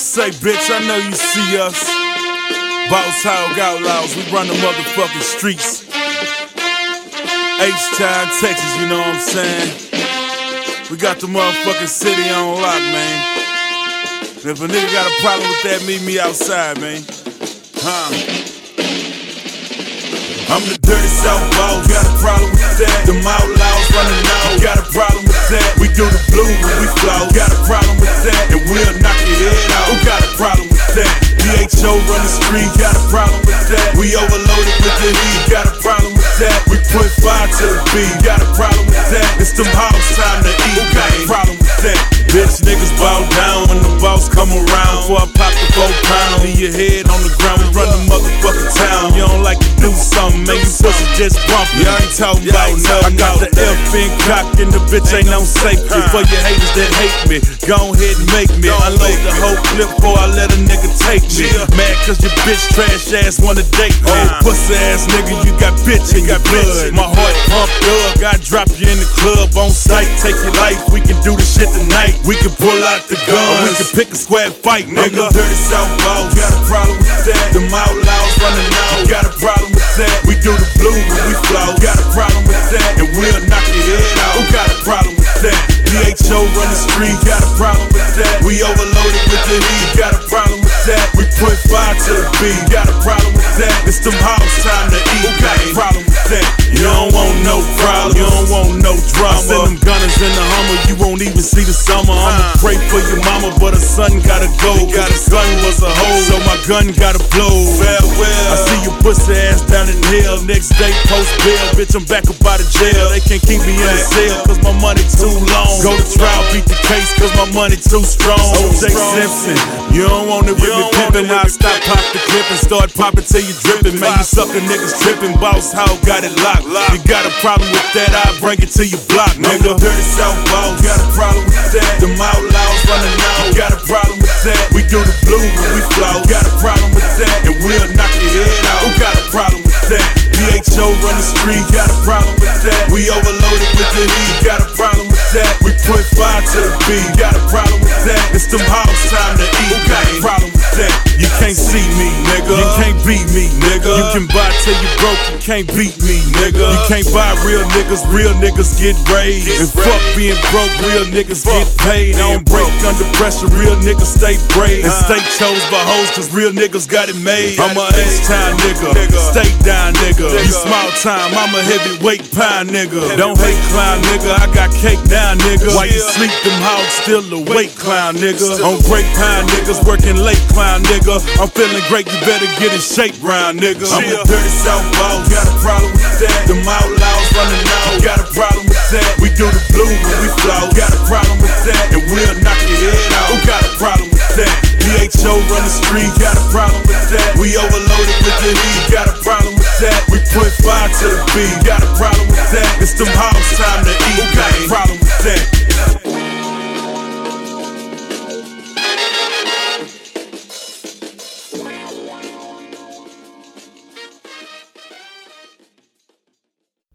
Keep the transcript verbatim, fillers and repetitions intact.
Say, bitch, I know you see us. Boss Hog Outlaws, we run the motherfucking streets. H-Town, Texas, you know what I'm saying? We got the motherfucking city on lock, man. And if a nigga got a problem with that, meet me outside, man. Huh? I'm the dirty South boss, got a problem with that. Them outlaws running out, got a problem with that. We do the blue when we flow, got a problem with that. And we'll knock your head out, who got a problem with that? D H O run the street, got a problem with that. We overloaded with the heat, got a problem with that. We put fire to the beat, got a problem with that. It's them house time to eat, got a problem with that. Bitch, niggas bow down when the boss come around. Before I pop the four pound, leave your head on the ground. We run the motherfucking town. You don't like to do something, man, you pussy just bumpin'. You ain't talking about nothing. I got the F in cock and the bitch ain't no safety. For your haters that hate me, go ahead and make me. Unload the whole clip before I let a nigga take me. Mad cause your bitch trash ass wanna date me. Oh, pussy ass nigga, you got bitch in your blood. My heart pumped up, I drop you in the club on sight. Take your life, we can do this shit tonight. We can pull out the gun, or we can pick a square fight, nigga. I'm the dirty South boss, got a problem with that. Them outlaws running out, got a problem with that. We do the blue when we flow, got a problem with that. And we'll knock your head out, who got a problem with that? D H O run the street, got a problem with that. We overloaded with the heat, got a problem with that. We put fire to the beat, got a problem with that. It's them house time to eat, who got a problem with that? You don't want no problem, you don't want no drama. I send them gunners in the Hummer, you won't even see the summer. I'ma pray for your mama, but her son gotta go. Got his gun was a hoe, so my gun gotta blow. Farewell. I see you pussy ass down in hell. Next day post bail, bitch, I'm back up out of jail. They can't keep me in the cell, cause my money too long. Go to trial, beat the case, cause my money too strong. O J Simpson, you don't want it with me pimpin'. I'll stop, pop the clip and start poppin' till you drippin'. Man, you sucker niggas trippin'. Boss Hog got it locked. You got a problem with that, I'll bring it to your block, nigga. I'm the dirty South boss, got a problem with that. Them outlaws running out, got a problem with that. We do the blue when we flow, got a problem with that. And we'll knock your head out, who got a problem with that? D H O run the street, got a problem with that. We overloaded with the heat, got a problem with that. We put fire to the beat, got a problem with that. It's them house time to eat, who got a problem with that? You can't see me, nigga. You can't beat me, nigga. You can buy till you broke, you can't beat me, nigga. You can't buy real niggas, real niggas get raised. And fuck being broke, real niggas get paid. I don't break under pressure, real niggas stay brave. And stay chose by hoes, cause real niggas got it made. I'm a H-Town nigga, stay down nigga. You small time, I'm a heavyweight pie nigga. Don't hate clown nigga, I got cake down nigga. While you sleep, them hogs still awake clown nigga. On break pine niggas, working late clown nigga. I'm feeling great, you better get in shape round nigga. I'm a dirty South boss, got a problem with that. Them outlaws running out, got a problem with that. We do the blue when we flow, got a problem with that. And we'll knock your head out, who got a problem with that? D H O run the street, got a problem with that. We overloaded with the heat, got a problem with that. We put fire to the beat, got a problem with that. It's them house time to eat,